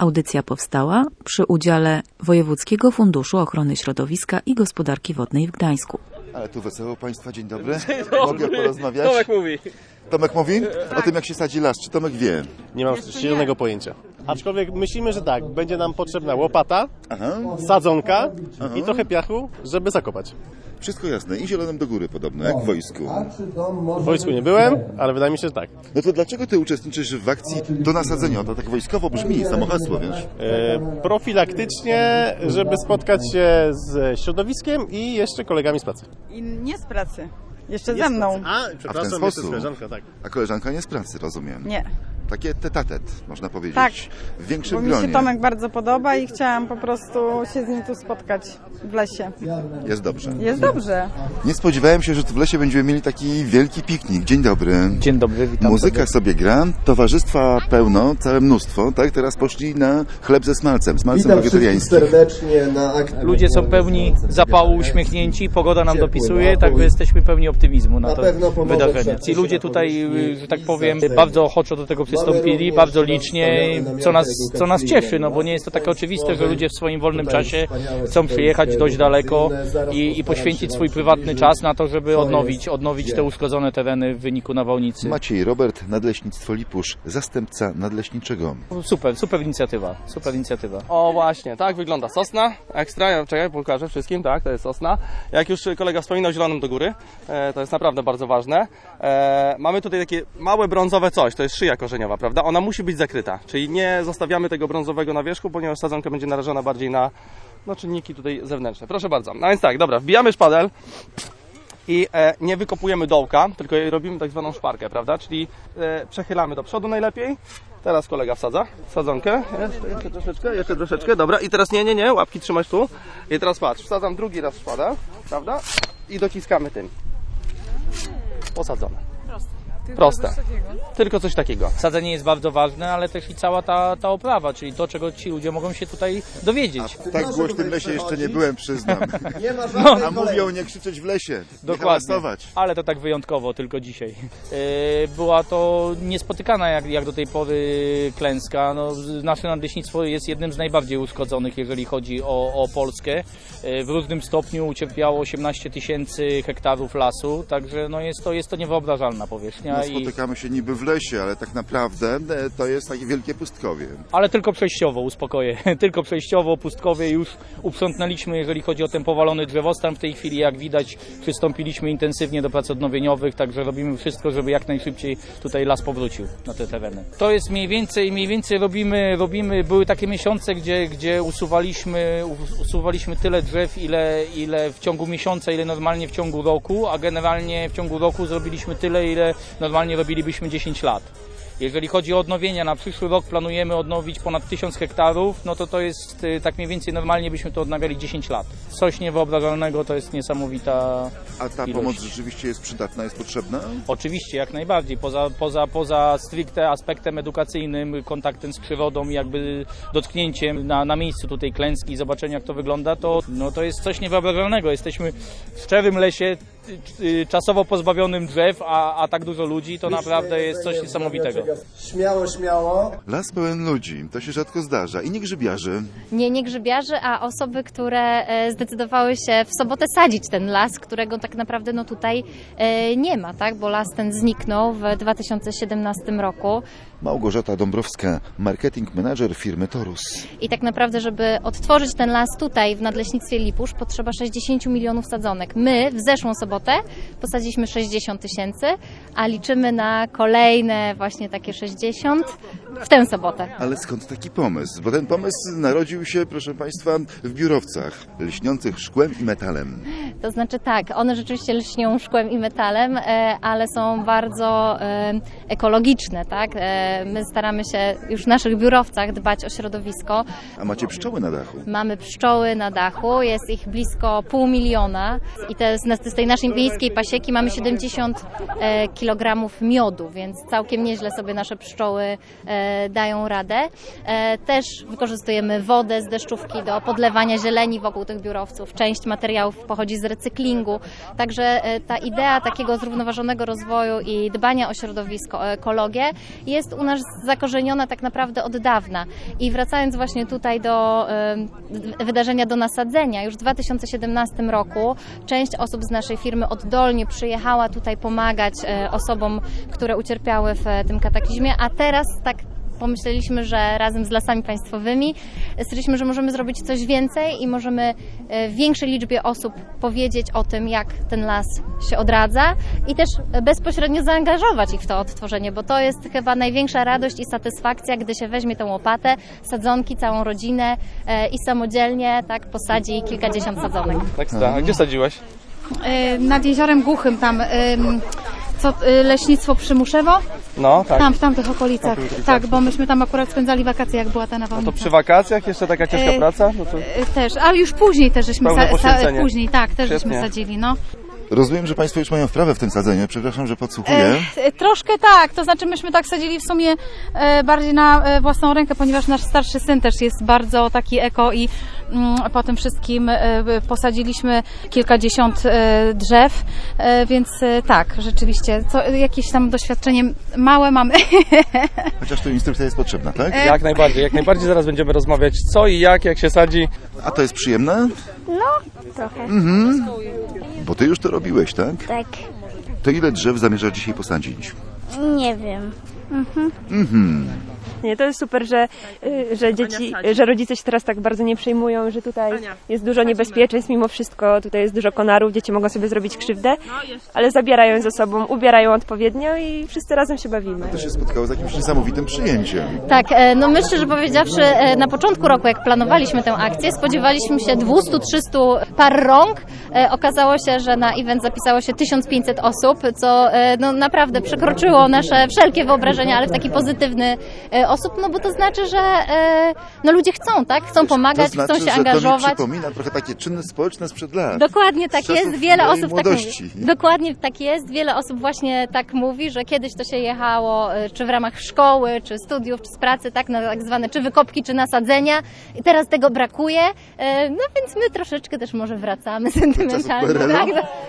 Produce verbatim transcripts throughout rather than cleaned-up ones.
Audycja powstała przy udziale Wojewódzkiego Funduszu Ochrony Środowiska i Gospodarki Wodnej w Gdańsku. Ale tu wesoło Państwa, dzień dobry. Dzień dobry. Mogę porozmawiać? Tomek mówi. Tomek mówi? O tym, jak się sadzi las. Czy Tomek wie? Nie mam zielonego pojęcia. Aczkolwiek myślimy, że tak, będzie nam potrzebna łopata, Aha. sadzonka Aha. i trochę piachu, żeby zakopać. Wszystko jasne. I zielonym do góry podobno, jak w wojsku. W wojsku nie byłem, ale wydaje mi się, że tak. No to dlaczego ty uczestniczysz w akcji do nasadzenia? To tak wojskowo brzmi, samo hasło, wiesz? E, profilaktycznie, żeby spotkać się z środowiskiem i jeszcze kolegami z pracy. I nie z pracy. Jeszcze nie ze mną. A, A przepraszam, w ten sposób. koleżanka, tak. A koleżanka nie z pracy, rozumiem. Nie. Takie tete-a-tete, można powiedzieć. Tak, w większym bo gronie. mi się Tomek bardzo podoba i chciałam po prostu się z nim tu spotkać w lesie. Jest dobrze. Jest dobrze. Nie spodziewałem się, że tu w lesie będziemy mieli taki wielki piknik. Dzień dobry. Dzień dobry, witam. Muzyka sobie gra, towarzystwa pełno, całe mnóstwo, tak? Teraz poszli na chleb ze smalcem, smalcem wegetariańskim. serdecznie na akcji. Ludzie są pełni zapału, uśmiechnięci, pogoda nam dopisuje, także jesteśmy pełni optymizmu na to wydarzenie. Ci ludzie tutaj, że tak powiem, bardzo ochoczo do tego przystąpili, bardzo licznie, co nas, co nas cieszy, no bo nie jest to takie oczywiste, że ludzie w swoim wolnym czasie chcą przyjechać dość daleko i, i poświęcić swój prywatny czas na to, żeby odnowić, odnowić te uszkodzone tereny w wyniku nawałnicy. Maciej Robert, Nadleśnictwo Lipusz, zastępca nadleśniczego. Super, super inicjatywa, super inicjatywa. O właśnie, tak wygląda sosna, ekstra, ja czekaj, pokażę wszystkim, tak, to jest sosna. Jak już kolega wspominał, zielonym do góry, e, to jest naprawdę bardzo ważne. E, mamy tutaj takie małe brązowe coś, to jest szyja korzeniowa, prawda? Ona musi być zakryta, czyli nie zostawiamy tego brązowego na wierzchu, ponieważ sadzonka będzie narażona bardziej na no, czynniki tutaj zewnętrzne. Proszę bardzo. No więc tak, dobra, wbijamy szpadel i e, nie wykopujemy dołka, tylko robimy tak zwaną szparkę, prawda? Czyli e, przechylamy do przodu najlepiej. Teraz kolega wsadza sadzonkę. Jeszcze, jeszcze troszeczkę, jeszcze troszeczkę, dobra. I teraz nie, nie, nie, łapki trzymać tu. I teraz patrz, wsadzam drugi raz szpadel, prawda? I dociskamy tym. Posadzone. Proste. Tylko coś takiego. Sadzenie jest bardzo ważne, ale też i cała ta, ta oprawa, czyli to, czego ci ludzie mogą się tutaj dowiedzieć. A tak w głośnym lesie jeszcze nie byłem, przyznam. Nie ma no, a mówią nie krzyczeć w lesie, dokładnie, ale to tak wyjątkowo, tylko dzisiaj. Yy, była to niespotykana jak, jak do tej pory klęska. No, nasze nadleśnictwo jest jednym z najbardziej uszkodzonych, jeżeli chodzi o, o Polskę. Yy, w różnym stopniu ucierpiało osiemnaście tysięcy hektarów lasu, także no, jest, to, jest to niewyobrażalna powierzchnia. No, spotykamy się niby w lesie, ale tak naprawdę to jest takie wielkie pustkowie. Ale tylko przejściowo, uspokoję. Tylko przejściowo, pustkowie już uprzątnęliśmy, jeżeli chodzi o ten powalony drzewostan. W tej chwili, jak widać, przystąpiliśmy intensywnie do prac odnowieniowych, także robimy wszystko, żeby jak najszybciej tutaj las powrócił na te tereny. To jest mniej więcej, mniej więcej robimy, robimy, były takie miesiące, gdzie, gdzie usuwaliśmy, usuwaliśmy tyle drzew, ile, ile w ciągu miesiąca, ile normalnie w ciągu roku, a generalnie w ciągu roku zrobiliśmy tyle, ile normalnie robilibyśmy dziesięć lat. Jeżeli chodzi o odnowienia, na przyszły rok planujemy odnowić ponad tysiąc hektarów, no to to jest tak mniej więcej normalnie byśmy to odnawiali dziesięć lat. Coś niewyobrażalnego, to jest niesamowita A ta ilość. Pomoc rzeczywiście jest przydatna, jest potrzebna? Oczywiście, jak najbardziej. Poza, poza, poza stricte aspektem edukacyjnym, kontaktem z przyrodą i jakby dotknięciem na, na miejscu tutaj klęski i zobaczenia, jak to wygląda, to, no, to jest coś niewyobrażalnego. Jesteśmy w szczerym lesie, czasowo pozbawionym drzew, a, a tak dużo ludzi, to naprawdę jest coś niesamowitego. Śmiało, śmiało. Las pełen ludzi, to się rzadko zdarza. I nie grzybiarzy. Nie, nie grzybiarzy, a osoby, które zdecydowały się w sobotę sadzić ten las, którego tak naprawdę no tutaj nie ma, tak? Bo las ten zniknął w dwa tysiące siedemnastym roku. Małgorzata Dąbrowska, marketing manager firmy Torus. I tak naprawdę, żeby odtworzyć ten las tutaj w Nadleśnictwie Lipusz, potrzeba sześćdziesiąt milionów sadzonek. My w zeszłą sobotę posadziliśmy sześćdziesiąt tysięcy, a liczymy na kolejne właśnie takie sześćdziesiąt w tę sobotę. Ale skąd taki pomysł? Bo ten pomysł narodził się, proszę Państwa, w biurowcach lśniących szkłem i metalem. To znaczy tak, one rzeczywiście lśnią szkłem i metalem, ale są bardzo ekologiczne, tak? My staramy się już w naszych biurowcach dbać o środowisko. A macie pszczoły na dachu? Mamy pszczoły na dachu, jest ich blisko pół miliona i te, z tej naszej miejskiej pasieki mamy siedemdziesiąt kilogramów miodu, więc całkiem nieźle sobie nasze pszczoły dają radę. Też wykorzystujemy wodę z deszczówki do podlewania zieleni wokół tych biurowców. Część materiałów pochodzi z recyklingu, także ta idea takiego zrównoważonego rozwoju i dbania o środowisko, o ekologię jest u u nas zakorzeniona tak naprawdę od dawna. I wracając właśnie tutaj do y, wydarzenia do nasadzenia, już w dwa tysiące siedemnastym roku część osób z naszej firmy oddolnie przyjechała tutaj pomagać y, osobom, które ucierpiały w y, tym kataklizmie, a teraz tak pomyśleliśmy, że razem z Lasami Państwowymi stwierdziliśmy, że możemy zrobić coś więcej i możemy większej liczbie osób powiedzieć o tym, jak ten las się odradza i też bezpośrednio zaangażować ich w to odtworzenie, bo to jest chyba największa radość i satysfakcja, gdy się weźmie tę łopatę, sadzonki, całą rodzinę i samodzielnie tak posadzi kilkadziesiąt sadzonek. Ekstra. A gdzie sadziłeś? Nad Jeziorem Głuchym tam... Co, leśnictwo Przymuszewo? No, tak. Tam, w tamtych okolicach. Tak, bo myśmy tam akurat spędzali wakacje, jak była ta nawałnica. No to przy wakacjach jeszcze taka ciężka e, praca? No to... Też, ale już później też żeśmy sa, sa, później, tak, też Świetnie. żeśmy sadzili, no. Rozumiem, że Państwo już mają wprawę w tym sadzeniu. Przepraszam, że podsłuchuję. E, troszkę tak, to znaczy myśmy tak sadzili w sumie e, bardziej na e, własną rękę, ponieważ nasz starszy syn też jest bardzo taki eko i mm, po tym wszystkim e, posadziliśmy kilkadziesiąt e, drzew, e, więc e, tak, rzeczywiście, co, jakieś tam doświadczenie małe mamy. Chociaż tu instrukcja jest potrzebna, tak? E... Jak najbardziej, jak najbardziej zaraz będziemy rozmawiać co i jak, jak się sadzi. A to jest przyjemne? No, trochę. Mhm. Bo Ty już to robiłeś, tak? Tak. To ile drzew zamierzasz dzisiaj posadzić? Nie wiem. Mhm. Mhm. Nie, to jest super, że, że dzieci, że rodzice się teraz tak bardzo nie przejmują, że tutaj jest dużo niebezpieczeństw, mimo wszystko tutaj jest dużo konarów, dzieci mogą sobie zrobić krzywdę, ale zabierają ze sobą, ubierają odpowiednio i wszyscy razem się bawimy. To się spotkało z jakimś niesamowitym przyjęciem. Tak, no my szczerze powiedziawszy, na początku roku, jak planowaliśmy tę akcję, spodziewaliśmy się dwieście do trzystu par rąk. Okazało się, że na event zapisało się tysiąc pięćset osób, co no, naprawdę przekroczyło nasze wszelkie wyobrażenia, ale w taki pozytywny osób, no bo to znaczy, że e, no ludzie chcą, tak? Chcą pomagać, to znaczy, chcą się że angażować. To mi przypomina trochę takie czynne społeczne sprzed lat. Dokładnie tak jest. Wiele osób młodości. tak mówi. Dokładnie tak jest. Wiele osób właśnie tak mówi, że kiedyś to się jechało czy w ramach szkoły, czy studiów, czy z pracy, tak? Na tak zwane czy wykopki, czy nasadzenia. I teraz tego brakuje. E, no więc my troszeczkę też może wracamy sentymentalnie. Tak?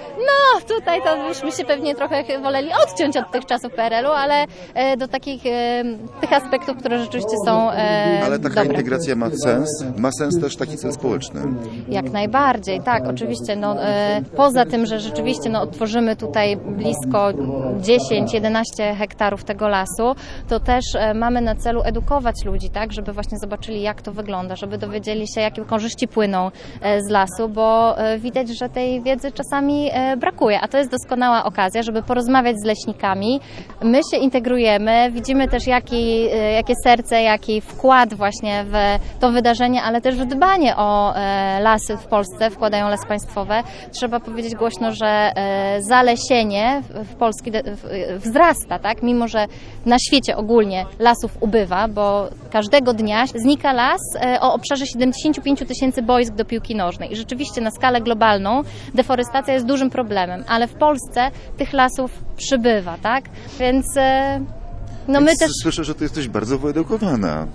No tutaj to byśmy się pewnie trochę woleli odciąć od tych czasów P R L u, ale e, do takich e, tych aspektów, które rzeczywiście są e, Ale taka dobre. integracja ma sens, ma sens też taki cel społeczny. Jak najbardziej, tak, oczywiście. No, e, poza tym, że rzeczywiście no, otworzymy tutaj blisko dziesięć do jedenastu hektarów tego lasu, to też e, mamy na celu edukować ludzi, tak, żeby właśnie zobaczyli, jak to wygląda, żeby dowiedzieli się, jakie korzyści płyną e, z lasu, bo e, widać, że tej wiedzy czasami e, brakuje, a to jest doskonała okazja, żeby porozmawiać z leśnikami. My się integrujemy, widzimy też, jaki jakie serce, jaki wkład właśnie w to wydarzenie, ale też w dbanie o e, lasy w Polsce wkładają Lasy Państwowe. Trzeba powiedzieć głośno, że e, zalesienie w Polsce wzrasta, tak? Mimo że na świecie ogólnie lasów ubywa, bo każdego dnia znika las e, o obszarze siedemdziesiąt pięć tysięcy boisk do piłki nożnej. I rzeczywiście na skalę globalną deforestacja jest dużym problemem, ale w Polsce tych lasów przybywa, tak? Więc e, No my też... Słyszę, że ty jesteś bardzo wyedukowana.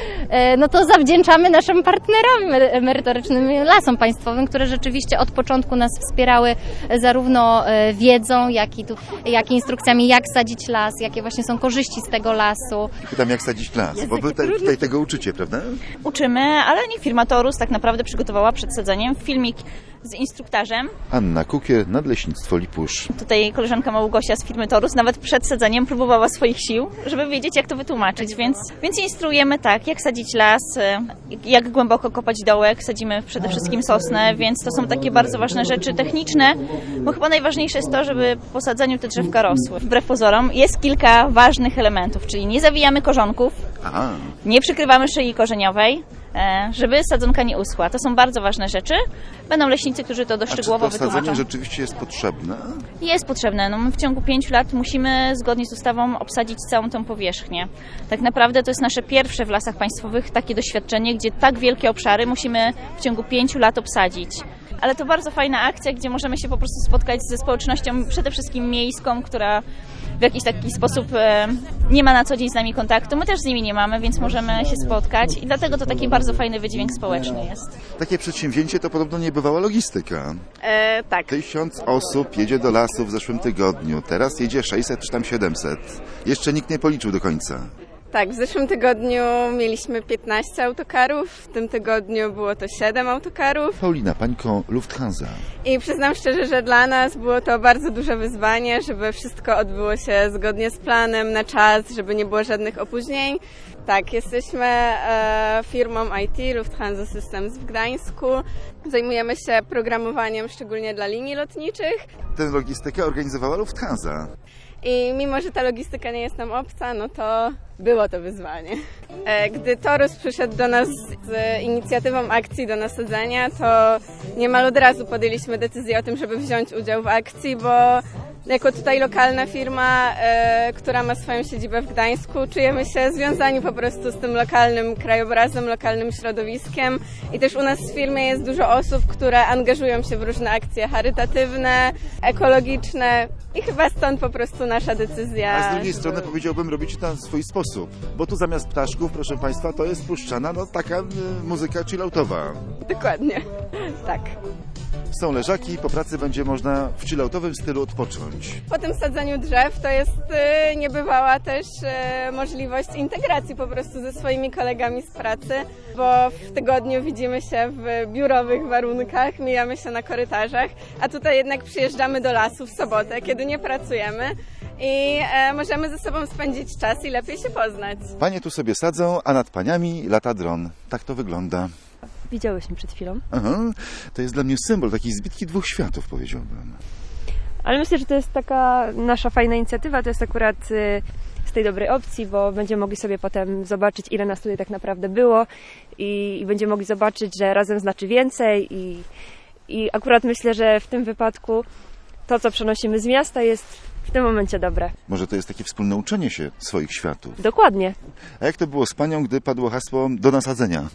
No to zawdzięczamy naszym partnerom merytorycznym, Lasom Państwowym, które rzeczywiście od początku nas wspierały zarówno wiedzą, jak i, tu, jak i instrukcjami, jak sadzić las, jakie właśnie są korzyści z tego lasu. Pytam, jak sadzić las, Jest bo wy te, tutaj tego uczycie, prawda? Uczymy, ale niech firma Torus tak naprawdę przygotowała przed sadzeniem filmik z instruktarzem. Anna Kukier, Nadleśnictwo Lipusz. Tutaj koleżanka Małgosia z firmy Torus nawet przed sadzeniem próbowała swoich sił, żeby wiedzieć, jak to wytłumaczyć, więc, więc instruujemy tak, jak sadzić las, jak głęboko kopać dołek, sadzimy przede wszystkim sosnę, więc to są takie bardzo ważne rzeczy techniczne, bo chyba najważniejsze jest to, żeby po sadzeniu te drzewka rosły. Wbrew pozorom jest kilka ważnych elementów, czyli nie zawijamy korzonków, Aha. nie przykrywamy szyi korzeniowej, żeby sadzonka nie uschła. To są bardzo ważne rzeczy. Będą leśnicy, którzy to doszczegółowo wytłumaczą. A czy to sadzenie rzeczywiście jest potrzebne? Jest potrzebne. No my w ciągu pięciu lat musimy zgodnie z ustawą obsadzić całą tą powierzchnię. Tak naprawdę to jest nasze pierwsze w Lasach Państwowych takie doświadczenie, gdzie tak wielkie obszary musimy w ciągu pięciu lat obsadzić. Ale to bardzo fajna akcja, gdzie możemy się po prostu spotkać ze społecznością przede wszystkim miejską, która w jakiś taki sposób nie ma na co dzień z nami kontaktu. My też z nimi nie mamy, więc możemy się spotkać i dlatego to taki bardzo fajny wydźwięk społeczny jest. Takie przedsięwzięcie to podobno niebywała logistyka. E, tak. Tysiąc osób jedzie do lasu w zeszłym tygodniu, teraz jedzie sześćset czy tam siedemset. Jeszcze nikt nie policzył do końca. Tak, w zeszłym tygodniu mieliśmy piętnaście autokarów, w tym tygodniu było to siedem autokarów. Paulina Pańko, Lufthansa. I przyznam szczerze, że dla nas było to bardzo duże wyzwanie, żeby wszystko odbyło się zgodnie z planem, na czas, żeby nie było żadnych opóźnień. Tak, jesteśmy e, firmą I T Lufthansa Systems w Gdańsku. Zajmujemy się programowaniem szczególnie dla linii lotniczych. Tę logistykę organizowała Lufthansa. I mimo, że ta logistyka nie jest nam obca, no to było to wyzwanie. Gdy Torus przyszedł do nas z inicjatywą akcji do nasadzenia, to niemal od razu podjęliśmy decyzję o tym, żeby wziąć udział w akcji, bo jako tutaj lokalna firma, e, która ma swoją siedzibę w Gdańsku, czujemy się związani po prostu z tym lokalnym krajobrazem, lokalnym środowiskiem i też u nas w firmie jest dużo osób, które angażują się w różne akcje charytatywne, ekologiczne i chyba stąd po prostu nasza decyzja. A z drugiej żeby... strony powiedziałbym, robicie to na swój sposób, bo tu zamiast ptaszków, proszę Państwa, to jest puszczana no, taka y, muzyka chilloutowa. Dokładnie, tak. Są leżaki, po pracy będzie można w chilloutowym stylu odpocząć. Po tym sadzeniu drzew to jest y, niebywała też y, możliwość integracji po prostu ze swoimi kolegami z pracy, bo w tygodniu widzimy się w biurowych warunkach, mijamy się na korytarzach, a tutaj jednak przyjeżdżamy do lasu w sobotę, kiedy nie pracujemy i e, możemy ze sobą spędzić czas i lepiej się poznać. Panie tu sobie sadzą, a nad paniami lata dron. Tak to wygląda. Widziałyśmy przed chwilą. Aha, to jest dla mnie symbol takiej zbitki dwóch światów, powiedziałbym. Ale myślę, że to jest taka nasza fajna inicjatywa, to jest akurat z tej dobrej opcji, bo będziemy mogli sobie potem zobaczyć, ile nas tutaj tak naprawdę było i, i będziemy mogli zobaczyć, że razem znaczy więcej i, i akurat myślę, że w tym wypadku to, co przenosimy z miasta, jest w tym momencie dobre. Może to jest takie wspólne uczenie się swoich światów. Dokładnie. A jak to było z panią, gdy padło hasło do nasadzenia?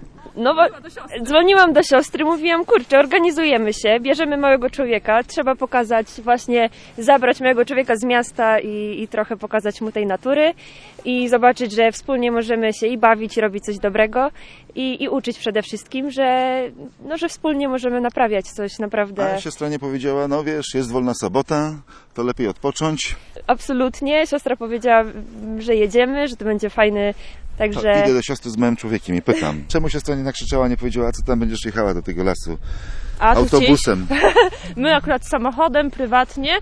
No bo dzwoniłam do siostry, mówiłam, kurczę, organizujemy się, bierzemy małego człowieka, trzeba pokazać właśnie, zabrać małego człowieka z miasta i, i trochę pokazać mu tej natury i zobaczyć, że wspólnie możemy się i bawić, i robić coś dobrego i, i uczyć przede wszystkim, że, no, że wspólnie możemy naprawiać coś naprawdę. A siostra nie powiedziała, no wiesz, jest wolna sobota, to lepiej odpocząć? Absolutnie, siostra powiedziała, że jedziemy, że to będzie fajny. Także... To idę do siostry z małym człowiekiem i pytam, czemu siostra nie nakrzyczała, nie powiedziała, a co tam będziesz jechała do tego lasu? A autobusem. My akurat samochodem, prywatnie,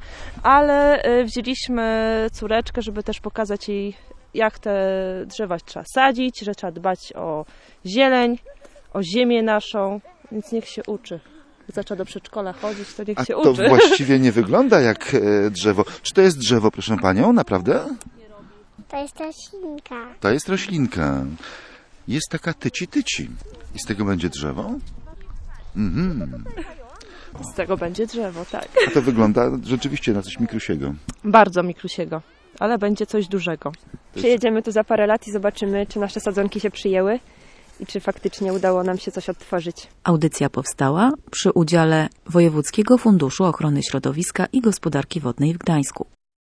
ale wzięliśmy córeczkę, żeby też pokazać jej, jak te drzewa trzeba sadzić, że trzeba dbać o zieleń, o ziemię naszą, więc niech się uczy. Jak zaczęła do przedszkola chodzić, to niech a się to uczy. właściwie nie wygląda jak drzewo. Czy to jest drzewo, proszę panią, naprawdę? To jest roślinka. To jest roślinka. Jest taka tyci-tyci. I z tego będzie drzewo? Mhm. Z tego będzie drzewo, tak. A to wygląda rzeczywiście na coś mikrusiego. Bardzo mikrusiego, ale będzie coś dużego. Przyjedziemy tu za parę lat i zobaczymy, czy nasze sadzonki się przyjęły i czy faktycznie udało nam się coś odtworzyć. Audycja powstała przy udziale Wojewódzkiego Funduszu Ochrony Środowiska i Gospodarki Wodnej w Gdańsku.